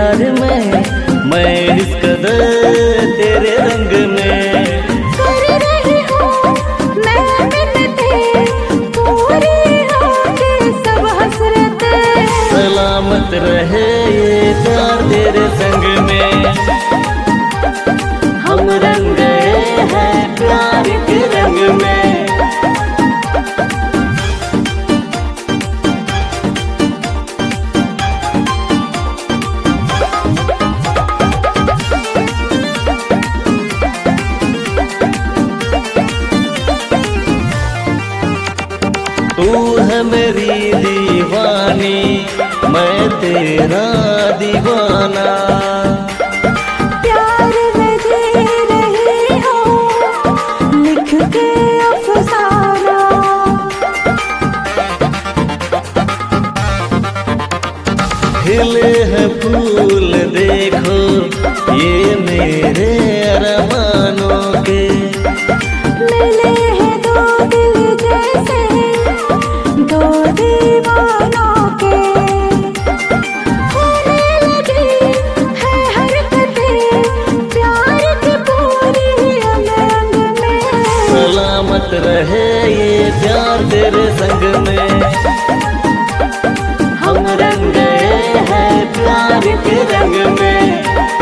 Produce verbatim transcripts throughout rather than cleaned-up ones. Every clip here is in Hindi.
प्यार में, मैं इस कदर तेरे रंग में कर रही हूँ मैं मिन्नतें, पूरी होके सब हसरतें। सलामत रहे ये प्यार तेरे संग में, हम रंग गए हैं प्यार के रंग में। तू है मेरी दीवानी, मैं तेरा दीवाना। प्यार में जी रही हूँ लिख के अफसाना। खिले हैं फूल देखो ये मेरे अरमानों के, मिले हैं दो दिल जैसे दो दीवानों के। होने लगी है हरकतें प्यार की पूरी अंग अंग में। सलामत रहे ये प्यार तेरे संग में, हम रंग गए हैं प्यार के रंग में।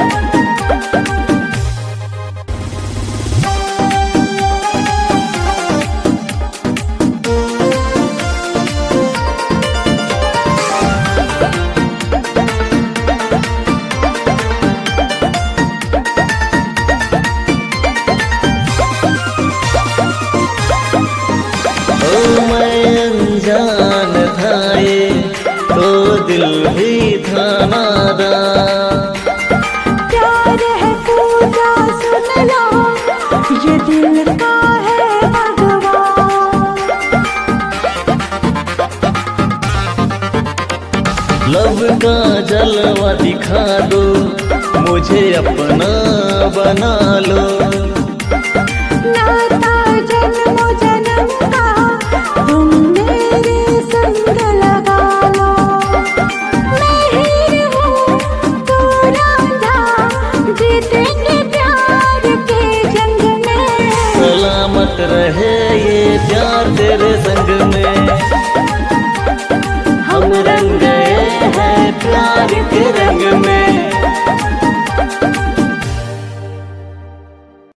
अनजान था ये तो दिल भी था नादान। प्यार है पूजा सुन लो ये दिल का है भगवान। लब का जलवा दिखा दो मुझे अपना बना लो। नाता जन्म जन्म का तुम मेरे संग लगा लो। मैं हीर हूँ तू रांझा, जीतेंगे प्यार के जंग में। सलामत रहे ये प्यार तेरे संग में, हम रंग गए हैं प्यार के रंग